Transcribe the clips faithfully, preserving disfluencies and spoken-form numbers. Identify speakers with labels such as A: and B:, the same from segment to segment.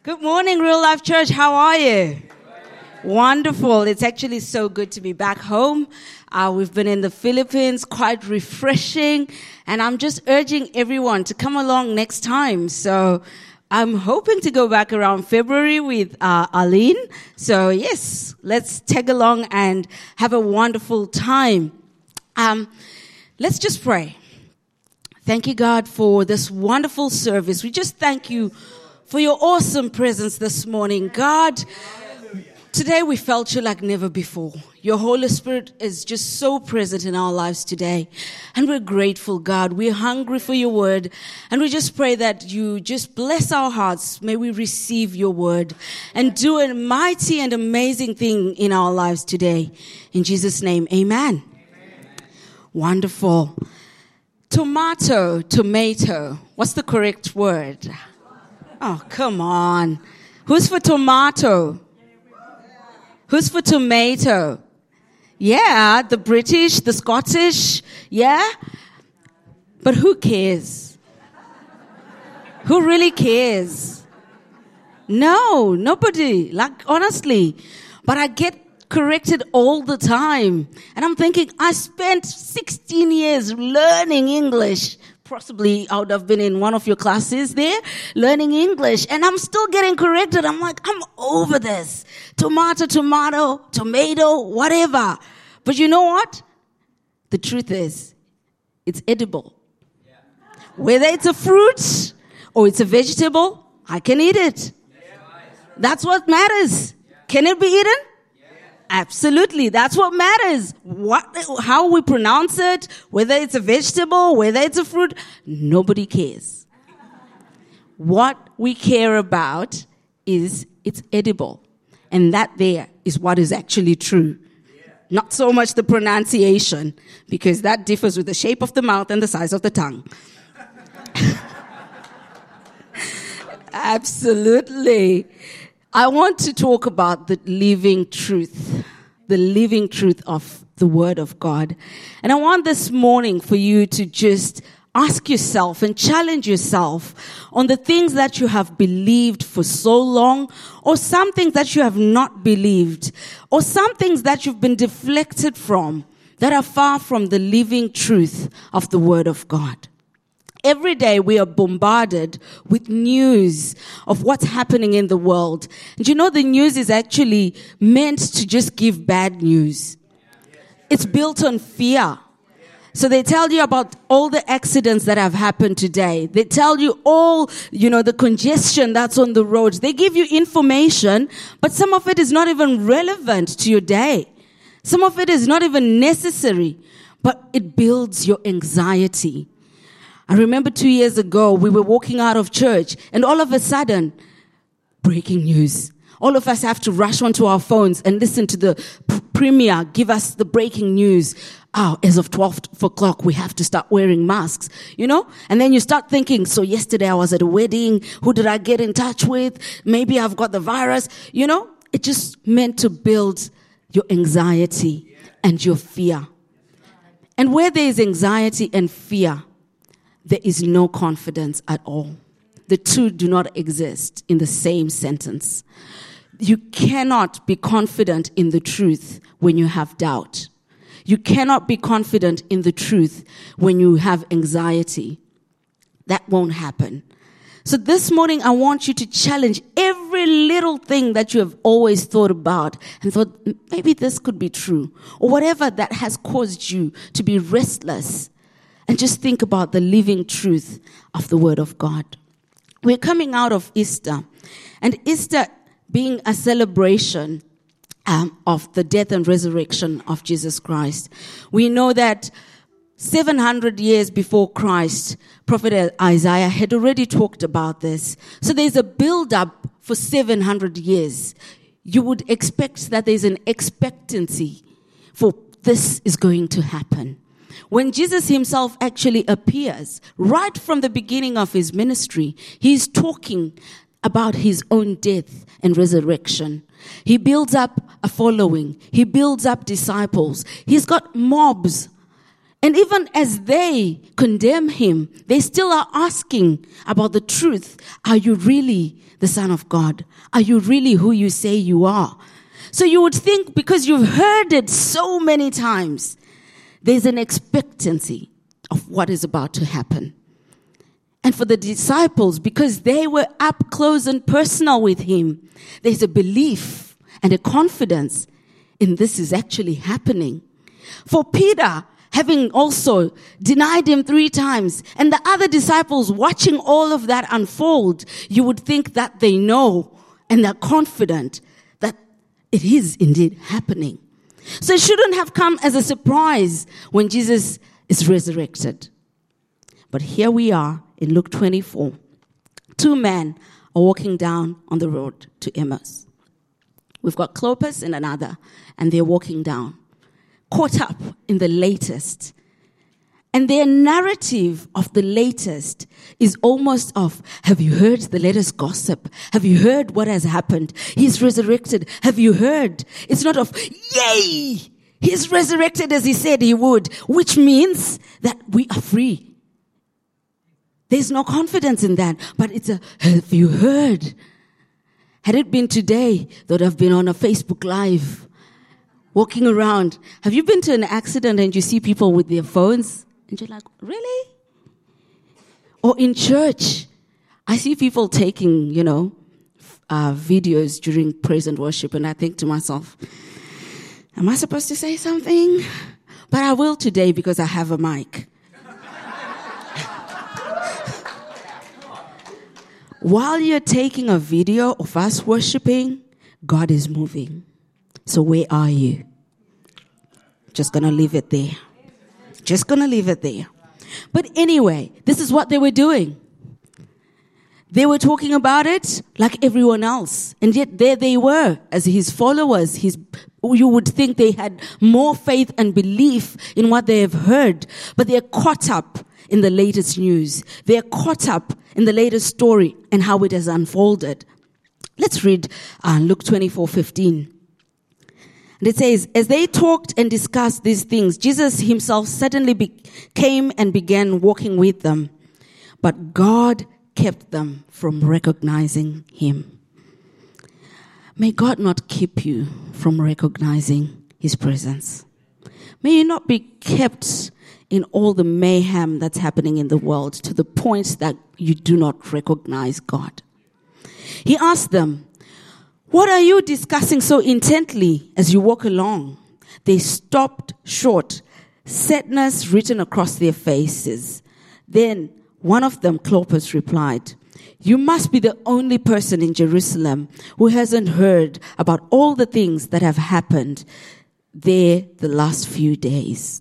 A: Good morning, Real Life Church. How are you? Wonderful. It's actually so good to be back home. Uh, we've been in the Philippines, quite refreshing. And I'm just urging everyone to come along next time. So I'm hoping to go back around February with uh, Aline. So yes, let's tag along and have a wonderful time. Um, let's just pray. Thank you, God, for this wonderful service. We just thank you for your awesome presence this morning. God, today we felt you like never before. Your Holy Spirit is just so present in our lives today. And we're grateful, God. We're hungry for your word. And we just pray that you just bless our hearts. May we receive your word and do a mighty and amazing thing in our lives today. In Jesus' name, amen. Amen. Wonderful. Tomato, tomato. What's the correct word? Oh, come on. Who's for tomato? Who's for tomato? Yeah, the British, the Scottish, yeah? But who cares? Who really cares? No, nobody. Like, honestly. But I get corrected all the time. And I'm thinking, I spent sixteen years learning English. Possibly I would have been in one of your classes there, learning English, and I'm still getting corrected. I'm like, I'm over this. Tomato, tomato, tomato, whatever. But you know what? The truth is, it's edible. Yeah. Whether it's a fruit or it's a vegetable, I can eat it. Yeah. That's what matters. Yeah. Can it be eaten? Absolutely. That's what matters. What, how we pronounce it, whether it's a vegetable, whether it's a fruit, nobody cares. What we care about is it's edible. And that there is what is actually true. Not so much the pronunciation, because that differs with the shape of the mouth and the size of the tongue. Absolutely. I want to talk about the living truth, the living truth of the Word of God. And I want this morning for you to just ask yourself and challenge yourself on the things that you have believed for so long, or some things that you have not believed, or some things that you've been deflected from that are far from the living truth of the Word of God. Every day we are bombarded with news of what's happening in the world. And you know, the news is actually meant to just give bad news. It's built on fear. So they tell you about all the accidents that have happened today. They tell you all, you know, the congestion that's on the roads. They give you information, but some of it is not even relevant to your day. Some of it is not even necessary, but it builds your anxiety. I remember two years ago, we were walking out of church, and all of a sudden, breaking news. All of us have to rush onto our phones and listen to the p- premier give us the breaking news. Oh, as of twelve o'clock, we have to start wearing masks, you know? And then you start thinking, so yesterday I was at a wedding. Who did I get in touch with? Maybe I've got the virus. You know, it just meant to build your anxiety and your fear. And where there is anxiety and fear, there is no confidence at all. The two do not exist in the same sentence. You cannot be confident in the truth when you have doubt. You cannot be confident in the truth when you have anxiety. That won't happen. So this morning, I want you to challenge every little thing that you have always thought about and thought, maybe this could be true, or whatever that has caused you to be restless. And just think about the living truth of the Word of God. We're coming out of Easter. And Easter being a celebration um, of the death and resurrection of Jesus Christ. We know that seven hundred years before Christ, Prophet Isaiah had already talked about this. So there's a build-up for seven hundred years. You would expect that there's an expectancy for this is going to happen. When Jesus himself actually appears, right from the beginning of his ministry, he's talking about his own death and resurrection. He builds up a following. He builds up disciples. He's got mobs. And even as they condemn him, they still are asking about the truth. Are you really the Son of God? Are you really who you say you are? So you would think, because you've heard it so many times, there's an expectancy of what is about to happen. And for the disciples, because they were up close and personal with him, there's a belief and a confidence in this is actually happening. For Peter, having also denied him three times, and the other disciples watching all of that unfold, you would think that they know and they're confident that it is indeed happening. So it shouldn't have come as a surprise when Jesus is resurrected. But here we are in Luke twenty-four. Two men are walking down on the road to Emmaus. We've got Clopas and another, and they're walking down, caught up in the latest. And their narrative of the latest is almost of, have you heard the latest gossip? Have you heard what has happened? He's resurrected. Have you heard? It's not of, yay! He's resurrected as he said he would, which means that we are free. There's no confidence in that, but it's a, have you heard? Had it been today, they would have been on a Facebook Live, walking around. Have you been to an accident and you see people with their phones? And you're like, really? Or in church, I see people taking, you know, uh, videos during praise and worship, and I think to myself, am I supposed to say something? But I will today because I have a mic. While you're taking a video of us worshiping, God is moving. So where are you? Just gonna leave it there. Just gonna leave it there. But anyway, this is what they were doing. They were talking about it like everyone else. And yet there they were as his followers. His, you would think they had more faith and belief in what they have heard. But they're caught up in the latest news. They're caught up in the latest story and how it has unfolded. Let's read uh, Luke twenty-four fifteen. And it says, as they talked and discussed these things, Jesus himself suddenly be- came and began walking with them. But God kept them from recognizing him. May God not keep you from recognizing his presence. May you not be kept in all the mayhem that's happening in the world to the point that you do not recognize God. He asked them, what are you discussing so intently as you walk along? They stopped short, sadness written across their faces. Then one of them, Clopas, replied, you must be the only person in Jerusalem who hasn't heard about all the things that have happened there the last few days.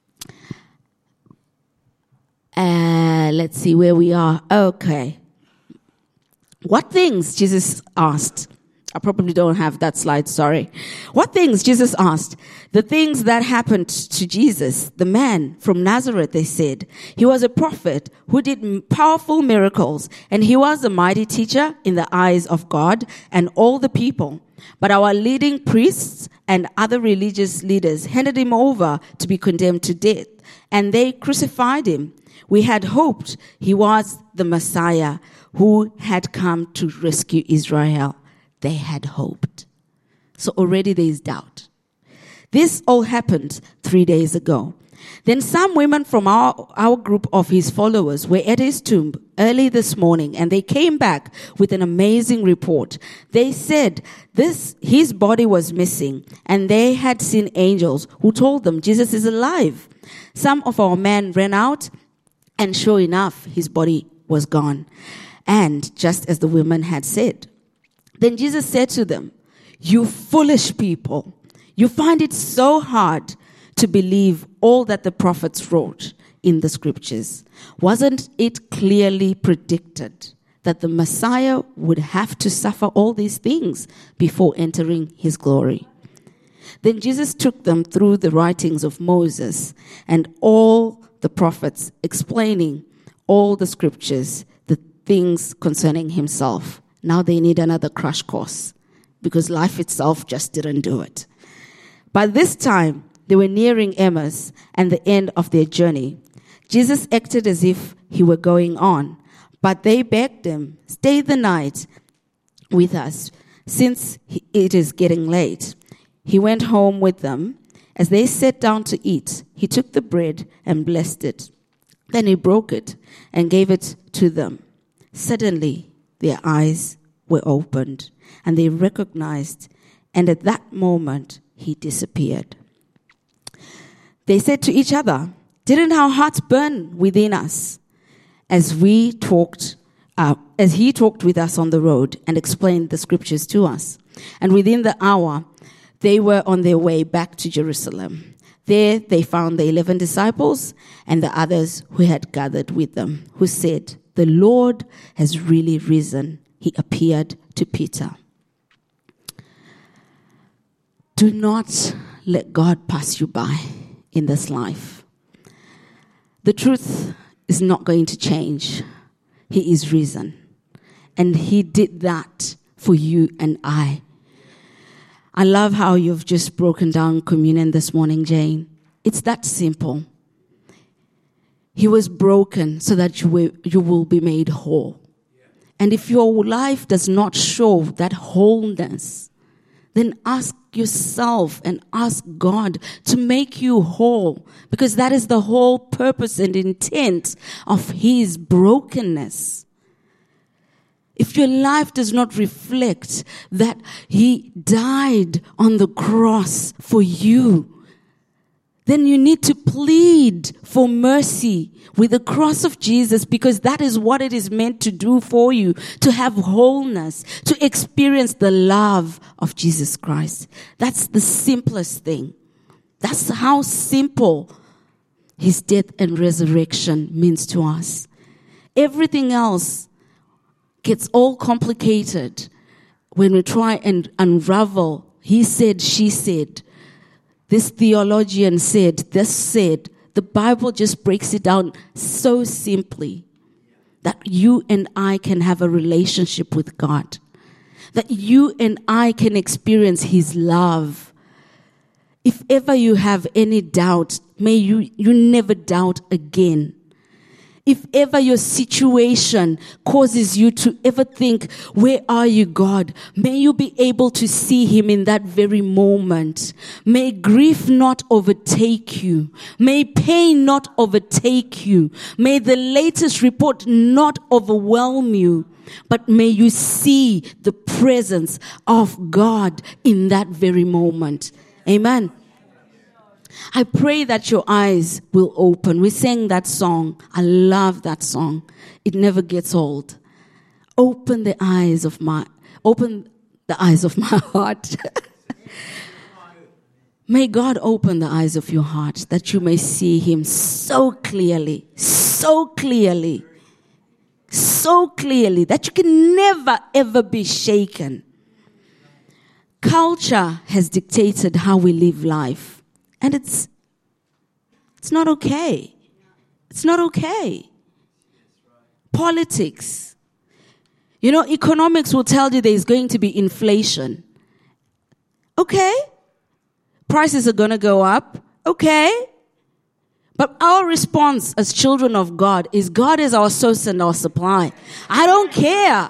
A: Uh, let's see where we are. Okay. What things? Jesus asked. I probably don't have that slide, sorry. What things? Jesus asked. The things that happened to Jesus, the man from Nazareth, they said. He was a prophet who did powerful miracles, and he was a mighty teacher in the eyes of God and all the people. But our leading priests and other religious leaders handed him over to be condemned to death, and they crucified him. We had hoped he was the Messiah who had come to rescue Israel. They had hoped. So already there is doubt. This all happened three days ago. Then some women from our, our group of his followers were at his tomb early this morning, and they came back with an amazing report. They said this his body was missing, and they had seen angels who told them Jesus is alive. Some of our men ran out, and sure enough, his body was gone. And just as the women had said. Then Jesus said to them, you foolish people, you find it so hard to believe all that the prophets wrote in the scriptures. Wasn't it clearly predicted that the Messiah would have to suffer all these things before entering his glory? Then Jesus took them through the writings of Moses and all the prophets, explaining all the scriptures, the things concerning himself. Now they need another crash course because life itself just didn't do it. By this time, They were nearing Emmaus and the end of their journey. Jesus acted as if he were going on, but they begged him, "Stay the night with us, since it is getting late." He went home with them. As they sat down to eat, he took the bread and blessed it. Then he broke it and gave it to them. Suddenly, their eyes were opened, and they recognized, and at that moment, he disappeared. They said to each other, "Didn't our hearts burn within us as we talked, uh, as he talked with us on the road and explained the scriptures to us?" And within the hour, they were on their way back to Jerusalem. There they found the eleven disciples and the others who had gathered with them, who said, "The Lord has really risen." He appeared to Peter. Do not let God pass you by in this life. The truth is not going to change. He is risen. And he did that for you and I. I love how you've just broken down communion this morning, Jane. It's that simple. He was broken so that you will, you will be made whole. And if your life does not show that wholeness, then ask yourself and ask God to make you whole, because that is the whole purpose and intent of his brokenness. If your life does not reflect that he died on the cross for you, then you need to plead for mercy with the cross of Jesus, because that is what it is meant to do for you, to have wholeness, to experience the love of Jesus Christ. That's the simplest thing. That's how simple his death and resurrection means to us. Everything else gets all complicated when we try and unravel. He said, she said. This theologian said, this said. The Bible just breaks it down so simply that you and I can have a relationship with God, that you and I can experience his love. If ever you have any doubt, may you, you never doubt again. If ever your situation causes you to ever think, where are you, God? May you be able to see him in that very moment. May grief not overtake you. May pain not overtake you. May the latest report not overwhelm you. But may you see the presence of God in that very moment. Amen. I pray that your eyes will open. We sang that song. I love that song. It never gets old. Open the eyes of my, open the eyes of my heart. May God open the eyes of your heart that you may see him so clearly, so clearly, so clearly that you can never ever be shaken. Culture has dictated how we live life. And it's it's not okay. It's not okay. Politics. You know, economics will tell you there's going to be inflation. Okay. Prices are going to go up. Okay. But our response as children of God is God is our source and our supply. I don't care.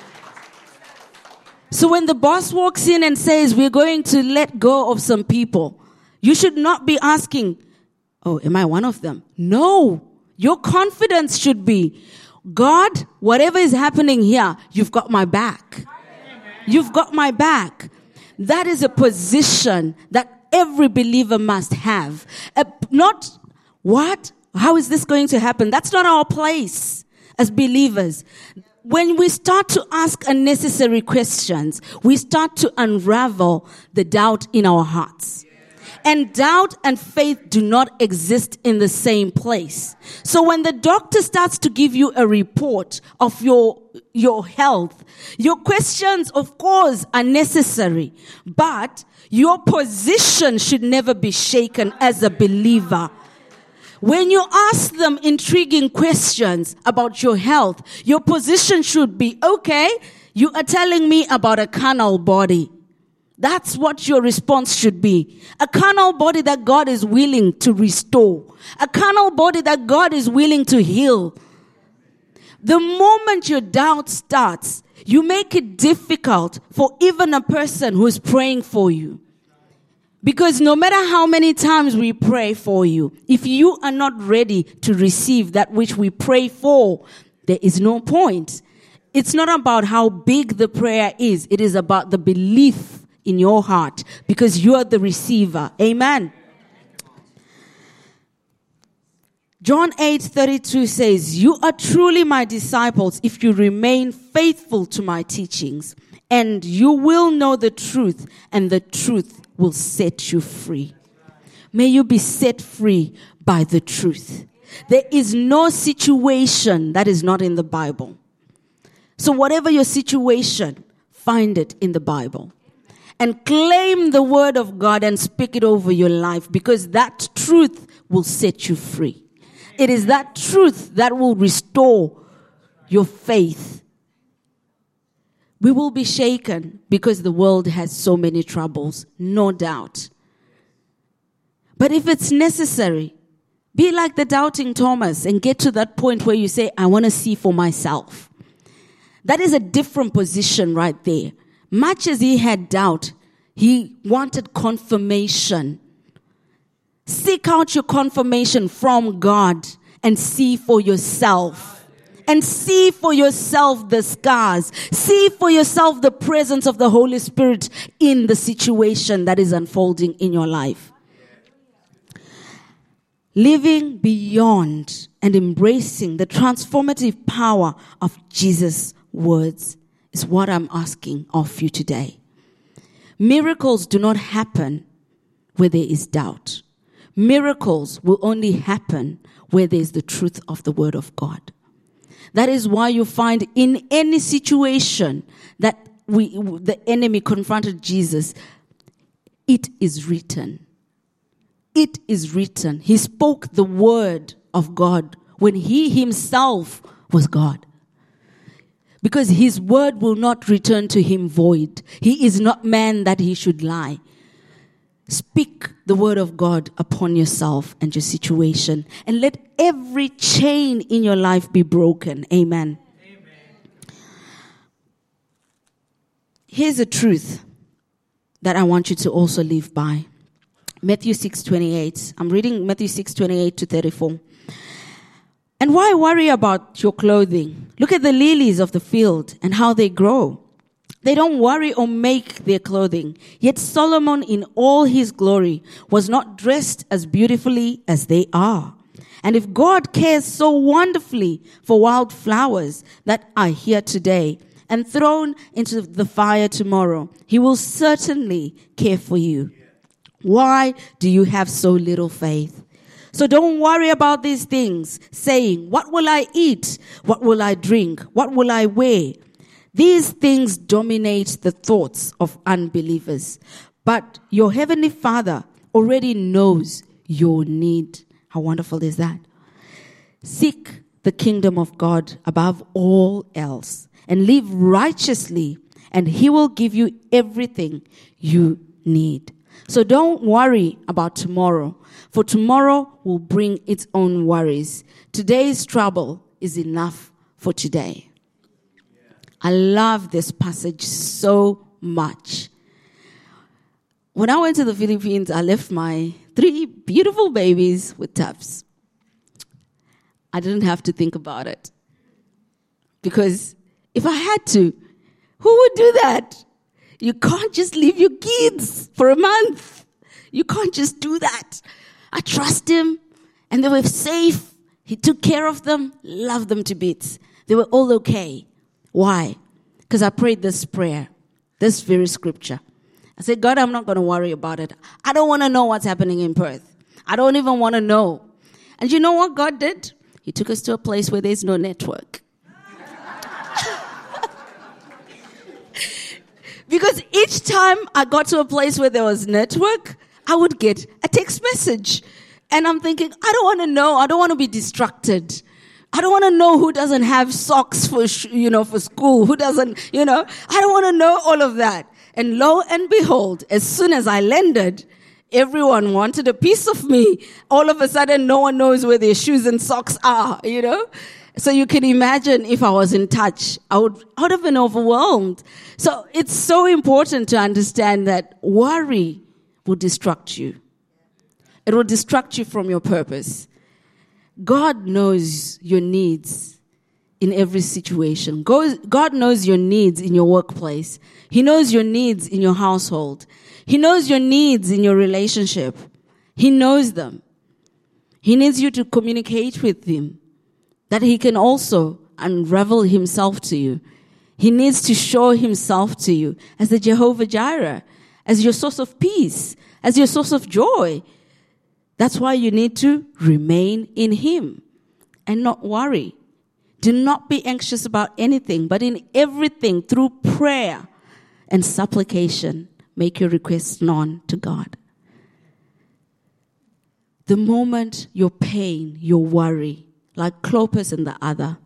A: So when the boss walks in and says we're going to let go of some people, you should not be asking, oh, am I one of them? No. Your confidence should be, God, whatever is happening here, you've got my back. You've got my back. That is a position that every believer must have. Uh, not, what? How is this going to happen? That's not our place as believers. When we start to ask unnecessary questions, we start to unravel the doubt in our hearts. And doubt and faith do not exist in the same place. So when the doctor starts to give you a report of your, your health, your questions, of course, are necessary. But your position should never be shaken as a believer. When you ask them intriguing questions about your health, your position should be, okay, you are telling me about a carnal body. That's what your response should be. A carnal body that God is willing to restore. A carnal body that God is willing to heal. The moment your doubt starts, you make it difficult for even a person who is praying for you. Because no matter how many times we pray for you, if you are not ready to receive that which we pray for, there is no point. It's not about how big the prayer is. It is about the belief in your heart, because you are the receiver. Amen. John eight thirty-two says, "You are truly my disciples if you remain faithful to my teachings, and you will know the truth, and the truth will set you free." May you be set free by the truth. There is no situation that is not in the Bible. So whatever your situation, find it in the Bible. And claim the word of God and speak it over your life, because that truth will set you free. It is that truth that will restore your faith. We will be shaken because the world has so many troubles, no doubt. But if it's necessary, be like the doubting Thomas and get to that point where you say, I want to see for myself. That is a different position right there. Much as he had doubt, he wanted confirmation. Seek out your confirmation from God and see for yourself. And see for yourself the scars. See for yourself the presence of the Holy Spirit in the situation that is unfolding in your life. Living beyond and embracing the transformative power of Jesus' words is what I'm asking of you today. Miracles do not happen where there is doubt. Miracles will only happen where there is the truth of the word of God. That is why you find in any situation that we, the enemy confronted Jesus, it is written. It is written. He spoke the word of God when he himself was God. Because his word will not return to him void. He is not man that he should lie. Speak the word of God upon yourself and your situation. And let every chain in your life be broken. Amen. Amen. Here's a truth that I want you to also live by. Matthew six twenty-eight. I'm reading Matthew six twenty-eight to thirty-four. And why worry about your clothing? Look at the lilies of the field and how they grow. They don't worry or make their clothing. Yet Solomon in all his glory was not dressed as beautifully as they are. And if God cares so wonderfully for wild flowers that are here today and thrown into the fire tomorrow, he will certainly care for you. Why do you have so little faith? So don't worry about these things, saying, what will I eat? What will I drink? What will I wear? These things dominate the thoughts of unbelievers. But your heavenly Father already knows your need. How wonderful is that? Seek the kingdom of God above all else and live righteously, and he will give you everything you need. So don't worry about tomorrow, for tomorrow will bring its own worries. Today's trouble is enough for today. I love this passage so much. When I went to the Philippines, I left my three beautiful babies with Tufts. I didn't have to think about it. Because if I had to, who would do that? You can't just leave your kids for a month. You can't just do that. I trust him, and they were safe. He took care of them, loved them to bits. They were all okay. Why? Because I prayed this prayer, this very scripture. I said, God, I'm not going to worry about it. I don't want to know what's happening in Perth. I don't even want to know. And you know what God did? He took us to a place where there's no network. Because each time I got to a place where there was network, I would get a text message. And I'm thinking, I don't want to know. I don't want to be distracted. I don't want to know who doesn't have socks for, you know, for school, who doesn't, you know. I don't want to know all of that. And lo and behold, as soon as I landed, everyone wanted a piece of me. All of a sudden, no one knows where their shoes and socks are, you know? So you can imagine if I was in touch, I would, I would have been overwhelmed. So it's so important to understand that worry will distract you. It will distract you from your purpose. God knows your needs in every situation. God knows your needs in your workplace. He knows your needs in your household. He knows your needs in your relationship. He knows them. He needs you to communicate with him, that he can also unravel himself to you. He needs to show himself to you as the Jehovah Jireh, as your source of peace, as your source of joy. That's why you need to remain in him and not worry. Do not be anxious about anything, but in everything, through prayer and supplication, make your requests known to God. The moment your pain, your worry, like Clopas and the other,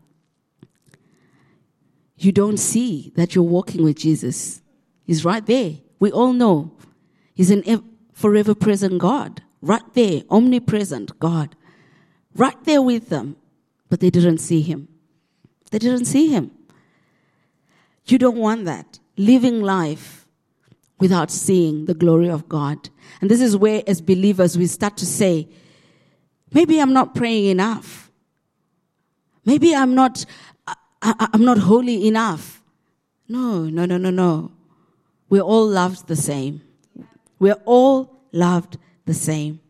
A: you don't see that you're walking with Jesus. He's right there. We all know he's an ev- forever present God. Right there, omnipresent God. Right there with them. But they didn't see him. They didn't see him. You don't want that. Living life without seeing the glory of God. And this is where, as believers, we start to say, maybe I'm not praying enough. Maybe I'm not, I, I'm not holy enough. No, no, no, no, no. We're all loved the same. We're all loved the same.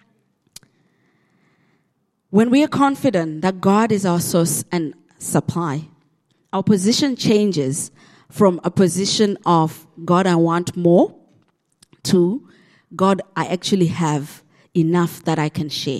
A: When we are confident that God is our source and supply, our position changes from a position of, God, I want more, to, God, I actually have enough that I can share.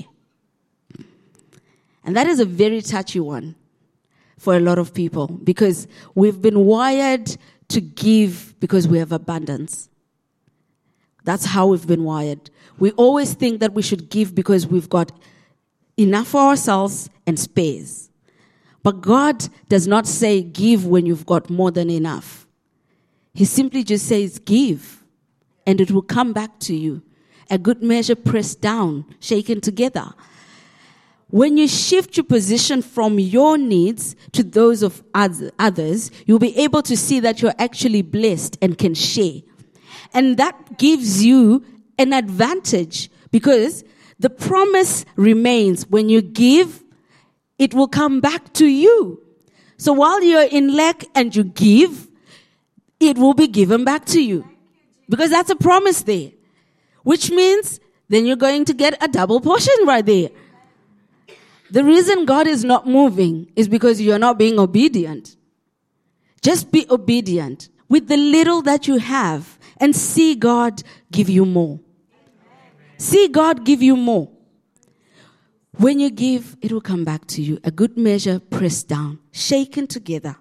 A: And that is a very touchy one for a lot of people, because we've been wired to give because we have abundance. That's how we've been wired. We always think that we should give because we've got enough for ourselves and space. But God does not say give when you've got more than enough. He simply just says give, and it will come back to you. A good measure pressed down, shaken together. When you shift your position from your needs to those of others, you'll be able to see that you're actually blessed and can share. And that gives you an advantage, because the promise remains. When you give, it will come back to you. So while you're in lack and you give, it will be given back to you. Because that's a promise there. Which means then you're going to get a double portion right there. The reason God is not moving is because you're not being obedient. Just be obedient with the little that you have and see God give you more. See God give you more. When you give, it will come back to you. A good measure, pressed down, shaken together.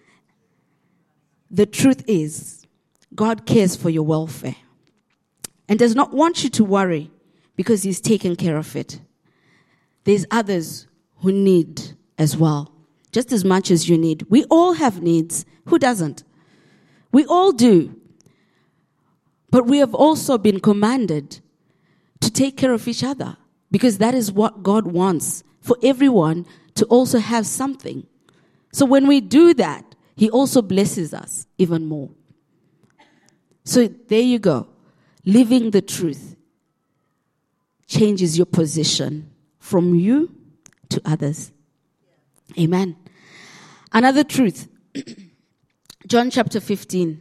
A: The truth is, God cares for your welfare and does not want you to worry because he's taken care of it. There's others who need as well, just as much as you need. We all have needs. Who doesn't? We all do. But we have also been commanded to take care of each other, because that is what God wants, for everyone to also have something. So when we do that, he also blesses us even more. So there you go. Living the truth changes your position from you to others. Amen. Another truth. John chapter fifteen.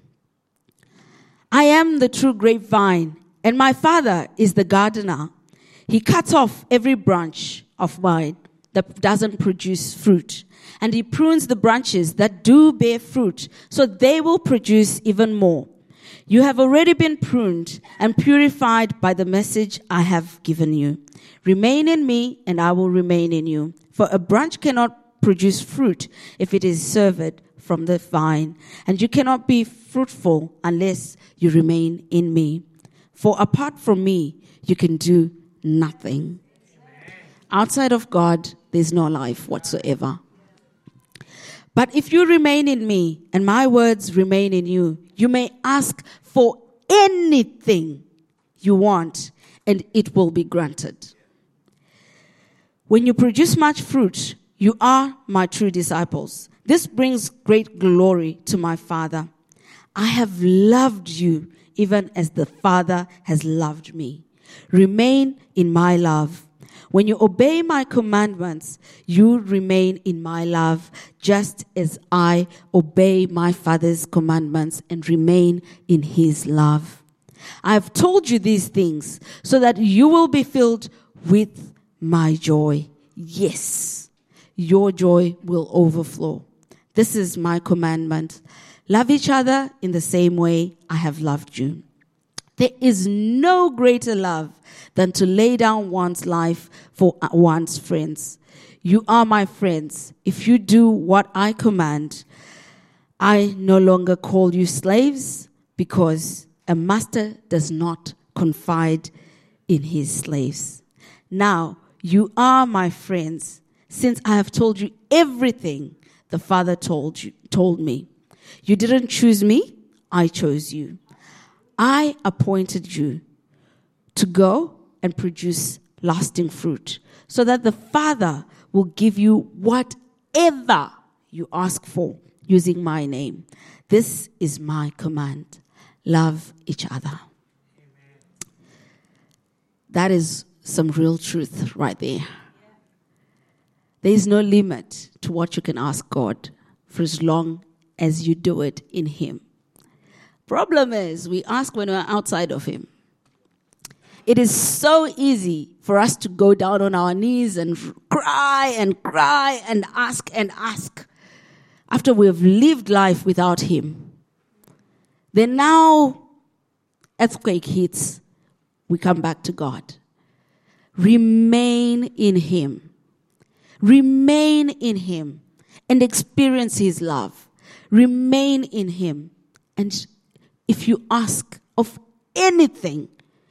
A: I am the true grapevine, and my Father is the gardener. He cuts off every branch of mine that doesn't produce fruit, and he prunes the branches that do bear fruit, so they will produce even more. You have already been pruned and purified by the message I have given you. Remain in me, and I will remain in you. For a branch cannot produce fruit if it is severed from the vine, and you cannot be fruitful unless you remain in me. For apart from me, you can do nothing. Outside of God, there's no life whatsoever. But if you remain in me and my words remain in you, you may ask for anything you want and it will be granted. When you produce much fruit, you are my true disciples. This brings great glory to my Father. I have loved you even as the Father has loved me. Remain in my love. When you obey my commandments, you remain in my love, just as I obey my Father's commandments and remain in his love. I have told you these things so that you will be filled with my joy. Yes, your joy will overflow. This is my commandment. Love each other in the same way I have loved you. There is no greater love than to lay down one's life for one's friends. You are my friends if you do what I command. I no longer call you slaves because a master does not confide in his slaves. Now you are my friends since I have told you everything the Father told you, told me. You didn't choose me, I chose you. I appointed you to go and produce lasting fruit so that the Father will give you whatever you ask for using my name. This is my command. Love each other. Amen. That is some real truth right there. There is no limit to what you can ask God for as long as you do it in him. Problem is, we ask when we're outside of him. It is so easy for us to go down on our knees and cry and cry and ask and ask after we've lived life without him. Then now, earthquake hits, we come back to God. Remain in him. Remain in him and experience his love. Remain in him. And if you ask of anything,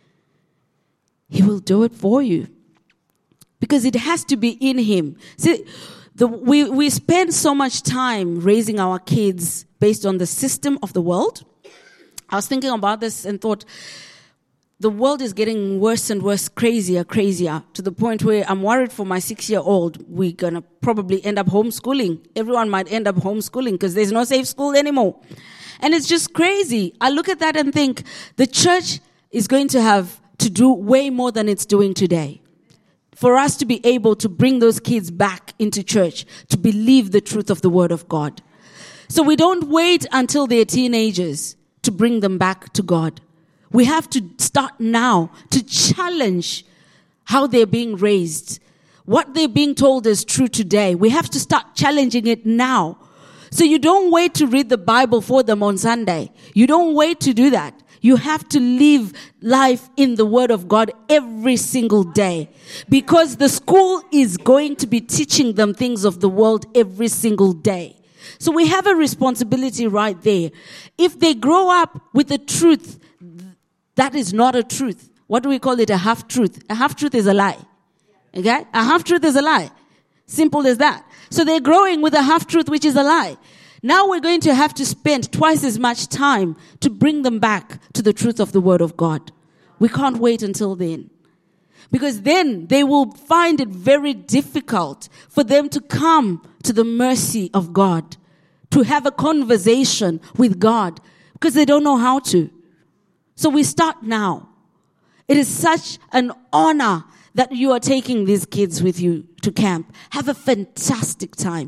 A: he will do it for you. Because it has to be in him. See, the, we, we spend so much time raising our kids based on the system of the world. I was thinking about this and thought, the world is getting worse and worse, crazier, crazier, to the point where I'm worried for my six-year-old. We're going to probably end up homeschooling. Everyone might end up homeschooling because there's no safe school anymore. And it's just crazy. I look at that and think the church is going to have to do way more than it's doing today. For us to be able to bring those kids back into church, to believe the truth of the word of God. So we don't wait until they're teenagers to bring them back to God. We have to start now to challenge how they're being raised. What they're being told is true today. We have to start challenging it now. So you don't wait to read the Bible for them on Sunday. You don't wait to do that. You have to live life in the Word of God every single day. Because the school is going to be teaching them things of the world every single day. So we have a responsibility right there. If they grow up with the truth, that is not a truth. What do we call it? A half-truth. A half-truth is a lie. Okay? A half-truth is a lie. Simple as that. So they're growing with a half-truth, which is a lie. Now we're going to have to spend twice as much time to bring them back to the truth of the Word of God. We can't wait until then. Because then they will find it very difficult for them to come to the mercy of God, to have a conversation with God, because they don't know how to. So we start now. It is such an honor that you are taking these kids with you to camp. Have a fantastic time.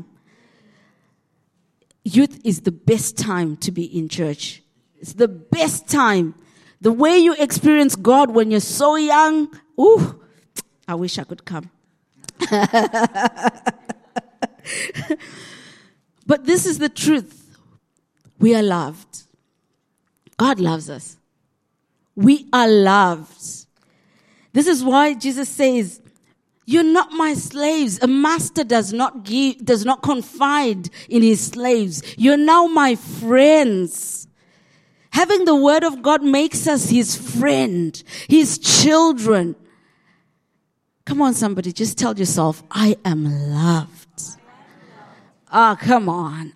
A: Youth is the best time to be in church. It's the best time. The way you experience God when you're so young, ooh, I wish I could come. But this is the truth. We are loved. God loves us. We are loved. This is why Jesus says, you're not my slaves. A master does not give, does not confide in his slaves. You're now my friends. Having the word of God makes us his friend, his children. Come on, somebody, just tell yourself, I am loved. Oh, come on.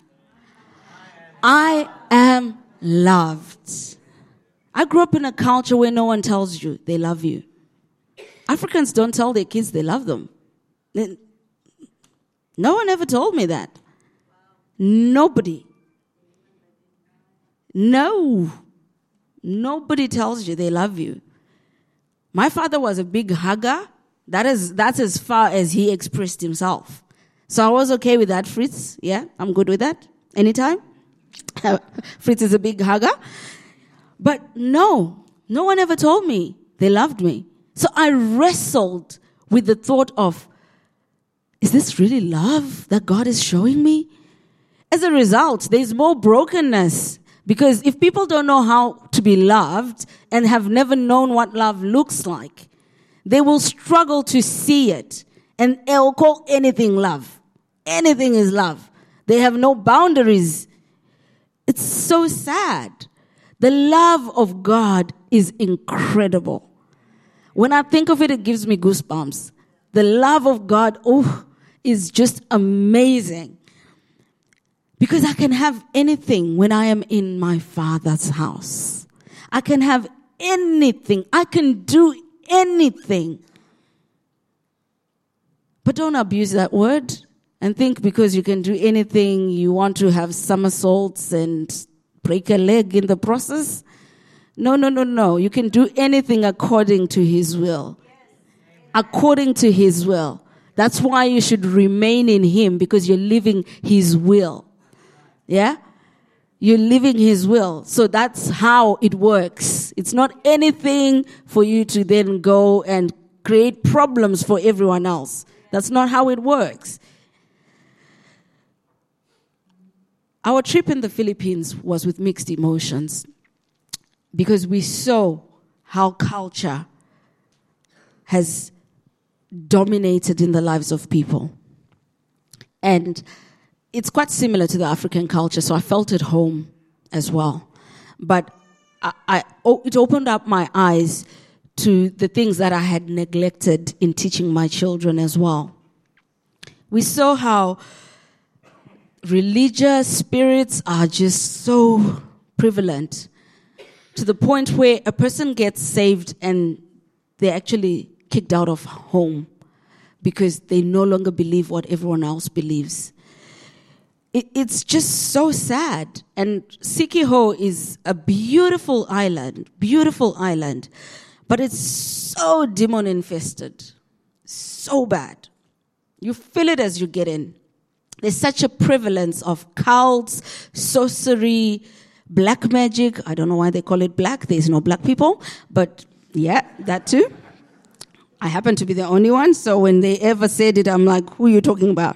A: I am loved. I grew up in a culture where no one tells you they love you. Africans don't tell their kids they love them. No one ever told me that. Nobody. No. Nobody tells you they love you. My father was a big hugger. That is, that's as far as he expressed himself. So I was okay with that, Fritz. Yeah, I'm good with that. Anytime. Fritz is a big hugger. But no, no one ever told me they loved me. So I wrestled with the thought of, is this really love that God is showing me? As a result, there's more brokenness. Because if people don't know how to be loved and have never known what love looks like, they will struggle to see it. And they'll call anything love. Anything is love. They have no boundaries. It's so sad. The love of God is incredible. When I think of it, it gives me goosebumps. The love of God, oh, is just amazing. Because I can have anything when I am in my Father's house. I can have anything. I can do anything. But don't abuse that word and think because you can do anything, you want to have somersaults and break a leg in the process. No, no, no, no. You can do anything according to His will. According to His will. That's why you should remain in Him, because you're living His will. Yeah? You're living His will. So that's how it works. It's not anything for you to then go and create problems for everyone else. That's not how it works. Our trip in the Philippines was with mixed emotions because we saw how culture has dominated in the lives of people. And it's quite similar to the African culture, so I felt at home as well. But I, I, it opened up my eyes to the things that I had neglected in teaching my children as well. We saw how religious spirits are just so prevalent to the point where a person gets saved and they're actually kicked out of home because they no longer believe what everyone else believes. It, it's just so sad. And Sikiho is a beautiful island, beautiful island, but it's so demon infested, so bad. You feel it as you get in. There's such a prevalence of cults, sorcery, black magic. I don't know why they call it black. There's no black people. But yeah, that too. I happen to be the only one. So when they ever said it, I'm like, who are you talking about?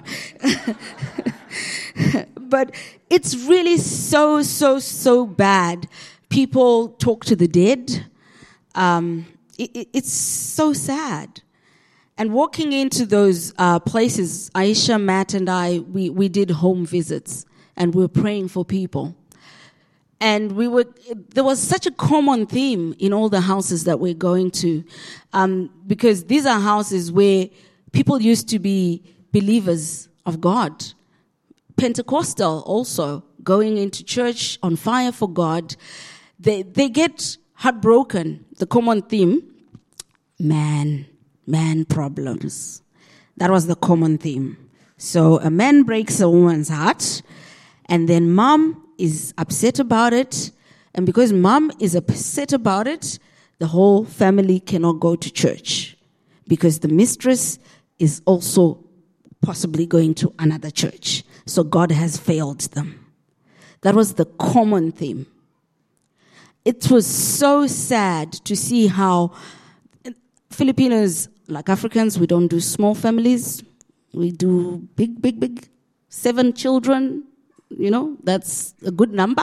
A: But it's really so, so, so bad. People talk to the dead. Um, it, it, it's so sad. And walking into those uh, places, Aisha, Matt, and I, we, we did home visits, and we were praying for people. And we were there was such a common theme in all the houses that we're going to, um, because these are houses where people used to be believers of God, Pentecostal also, going into church on fire for God. They they get heartbroken. The common theme, man. Man problems. That was the common theme. So a man breaks a woman's heart, and then mom is upset about it. And because mom is upset about it, the whole family cannot go to church because the mistress is also possibly going to another church. So God has failed them. That was the common theme. It was so sad to see how Filipinos, like Africans, we don't do small families. We do big, big, big. Seven children, you know, that's a good number.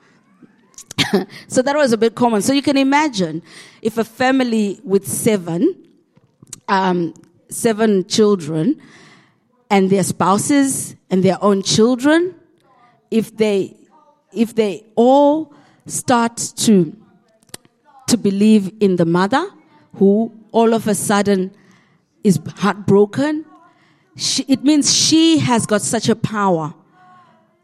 A: So that was a bit common. So you can imagine if a family with seven, um, seven children and their spouses and their own children, if they, if they all start to, to believe in the mother who all of a sudden is heartbroken, she, it means she has got such a power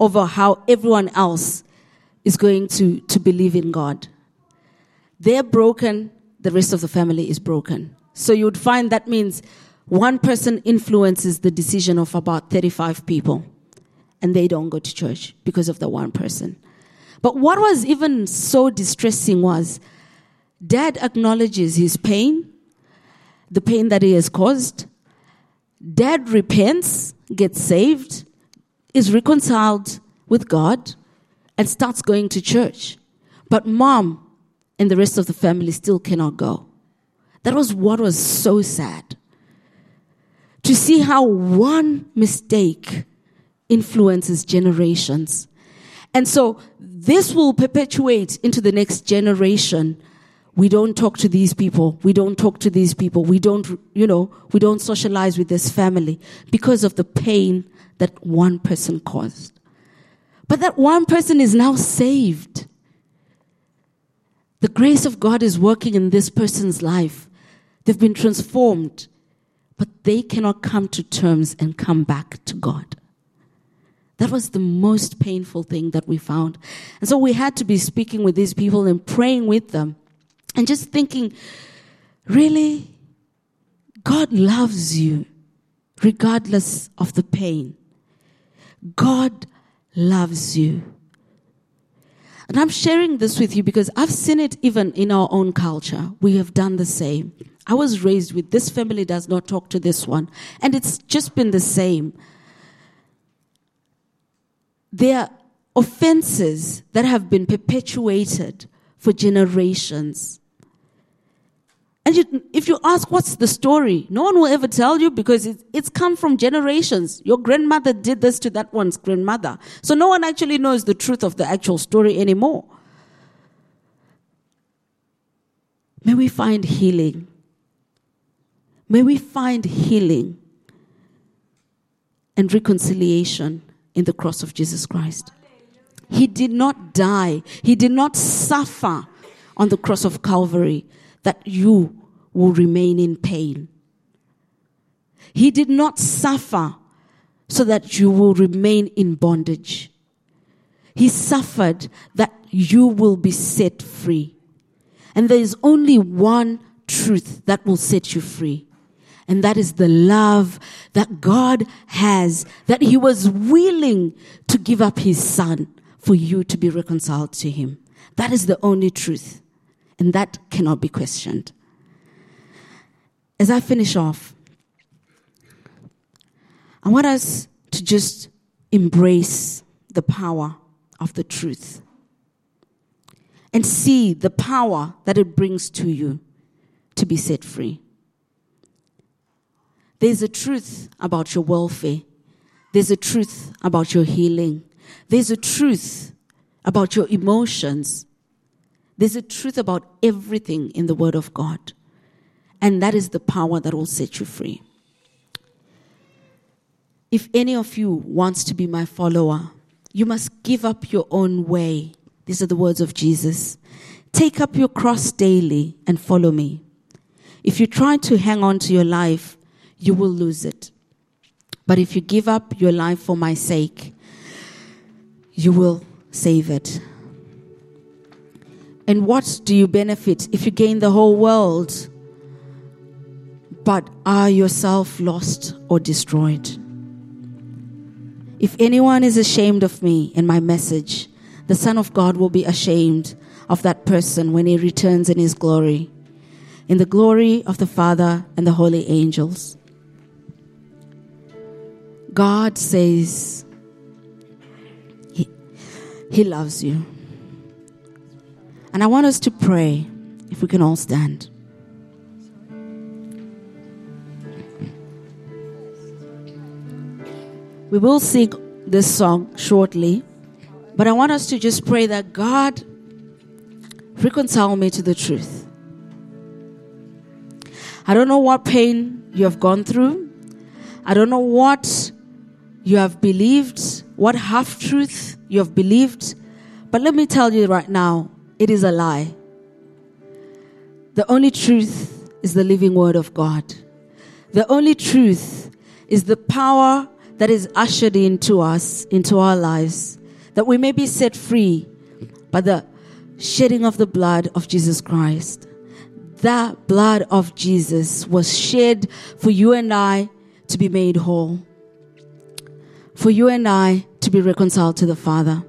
A: over how everyone else is going to, to believe in God. They're broken, the rest of the family is broken. So you would find that means one person influences the decision of about thirty-five people, and they don't go to church because of the one person. But what was even so distressing was Dad acknowledges his pain, the pain that he has caused. Dad repents, gets saved, is reconciled with God, and starts going to church. But Mom and the rest of the family still cannot go. That was what was so sad. To see how one mistake influences generations. And so this will perpetuate into the next generation. We don't talk to these people. We don't talk to these people. We don't, you know, we don't socialize with this family because of the pain that one person caused. But that one person is now saved. The grace of God is working in this person's life. They've been transformed, but they cannot come to terms and come back to God. That was the most painful thing that we found. And so we had to be speaking with these people and praying with them and just thinking, really, God loves you regardless of the pain. God loves you. And I'm sharing this with you because I've seen it even in our own culture. We have done the same. I was raised with this family does not talk to this one. And it's just been the same. There are offenses that have been perpetuated for generations. And you, if you ask what's the story, no one will ever tell you because it, it's come from generations. Your grandmother did this to that one's grandmother. So no one actually knows the truth of the actual story anymore. May we find healing. May we find healing and reconciliation in the cross of Jesus Christ. He did not die. He did not suffer on the cross of Calvary that you will remain in pain. He did not suffer so that you will remain in bondage. He suffered that you will be set free. And there is only one truth that will set you free. And that is the love that God has, that He was willing to give up His Son for you to be reconciled to Him. That is the only truth. And that cannot be questioned. As I finish off, I want us to just embrace the power of the truth and see the power that it brings to you to be set free. There's a truth about your welfare. There's a truth about your healing. There's a truth about your emotions. There's a truth about everything in the Word of God. And that is the power that will set you free. If any of you wants to be my follower, you must give up your own way. These are the words of Jesus. Take up your cross daily and follow me. If you try to hang on to your life, you will lose it. But if you give up your life for my sake, you will save it. And what do you benefit if you gain the whole world, but are yourself lost or destroyed? If anyone is ashamed of me and my message, the Son of God will be ashamed of that person when He returns in His glory, in the glory of the Father and the holy angels. God says He, He loves you. And I want us to pray, if we can all stand. We will sing this song shortly, but I want us to just pray that God reconcile me to the truth. I don't know what pain you have gone through. I don't know what you have believed, what half-truth you have believed. But let me tell you right now, it is a lie. The only truth is the living Word of God. The only truth is the power that is ushered into us, into our lives, that we may be set free by the shedding of the blood of Jesus Christ. The blood of Jesus was shed for you and I to be made whole, for you and I to be reconciled to the Father.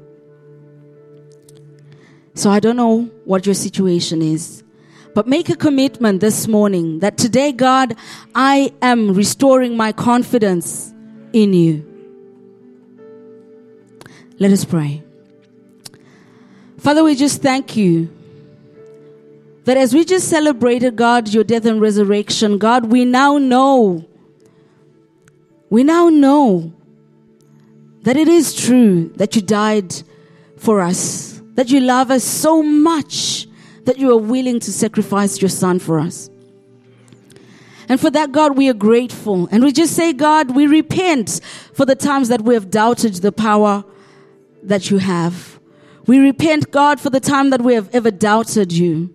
A: So I don't know what your situation is, but make a commitment this morning that today, God, I am restoring my confidence in you. Let us pray. Father, we just thank you that as we just celebrated, God, your death and resurrection, God, we now know, we now know that it is true that you died for us, that you love us so much that you are willing to sacrifice your Son for us. And for that, God, we are grateful. And we just say, God, we repent for the times that we have doubted the power that you have. We repent, God, for the time that we have ever doubted you.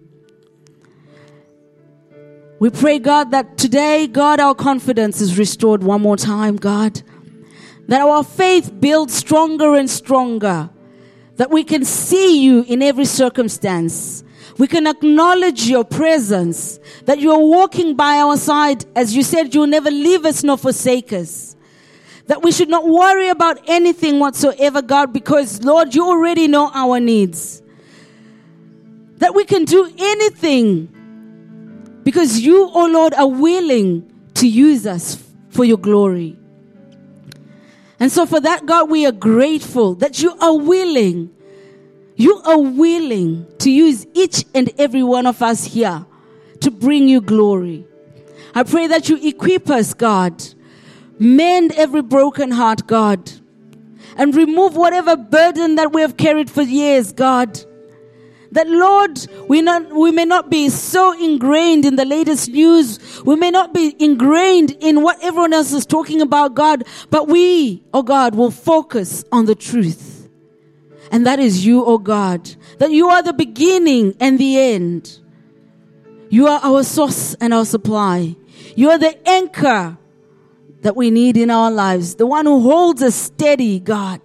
A: We pray, God, that today, God, our confidence is restored one more time, God. That our faith builds stronger and stronger. That we can see you in every circumstance. We can acknowledge your presence. That you are walking by our side. As you said, you will never leave us nor forsake us. That we should not worry about anything whatsoever, God, because, Lord, you already know our needs. That we can do anything because you, oh Lord, are willing to use us for your glory. And so for that, God, we are grateful that you are willing. You are willing to use each and every one of us here to bring you glory. I pray that you equip us, God. Mend every broken heart, God. And remove whatever burden that we have carried for years, God. That, Lord, we, not, we may not be so ingrained in the latest news. We may not be ingrained in what everyone else is talking about, God. But we, oh God, will focus on the truth. And that is you, oh God. That you are the beginning and the end. You are our source and our supply. You are the anchor that we need in our lives. The one who holds us steady, God.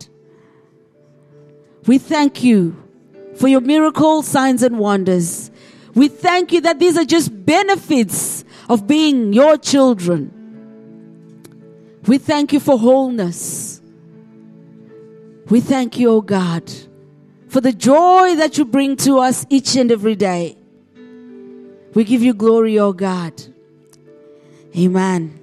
A: We thank you for your miracles, signs, and wonders. We thank you that these are just benefits of being your children. We thank you for wholeness. We thank you, oh God, for the joy that you bring to us each and every day. We give you glory, oh God. Amen.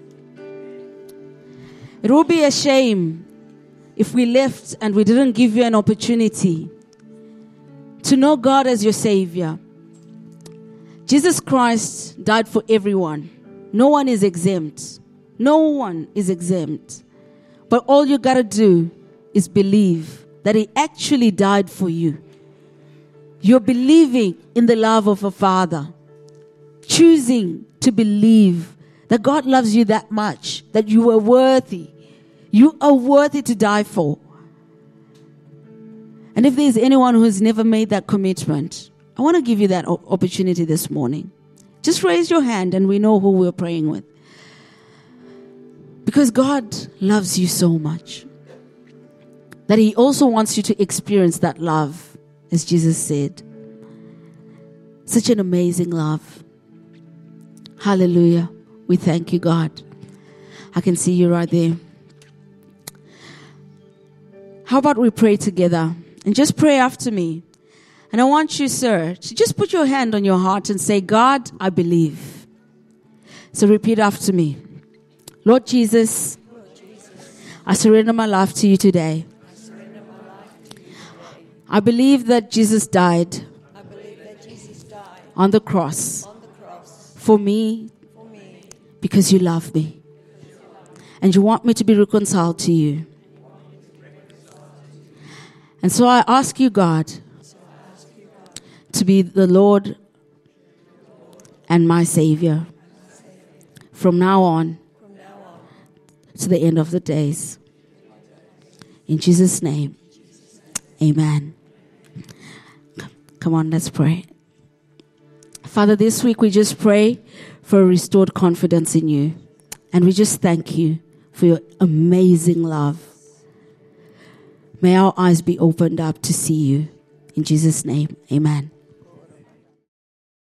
A: It will be a shame if we left and we didn't give you an opportunity to know God as your Savior. Jesus Christ died for everyone. No one is exempt. No one is exempt. But all you got to do is believe that He actually died for you. You're believing in the love of a Father. Choosing to believe that God loves you that much, that you are worthy. You are worthy to die for. And if there's anyone who has never made that commitment, I want to give you that opportunity this morning. Just raise your hand and we know who we're praying with. Because God loves you so much that He also wants you to experience that love, as Jesus said. Such an amazing love. Hallelujah. We thank you, God. I can see you right there. How about we pray together? And just pray after me. And I want you, sir, to just put your hand on your heart and say, God, I believe. So repeat after me. Lord Jesus, Lord Jesus, I surrender my life to you today. I surrender my life to you today. I believe that Jesus died, I believe that Jesus died on the cross, on the cross for me, for me because you love me. And you want me to be reconciled to you. And so I ask you, God, to be the Lord and my Savior from now on to the end of the days. In Jesus' name, amen. Come on, let's pray. Father, this week we just pray for a restored confidence in you. And we just thank you for your amazing love. May our eyes be opened up to see you. In Jesus' name, amen.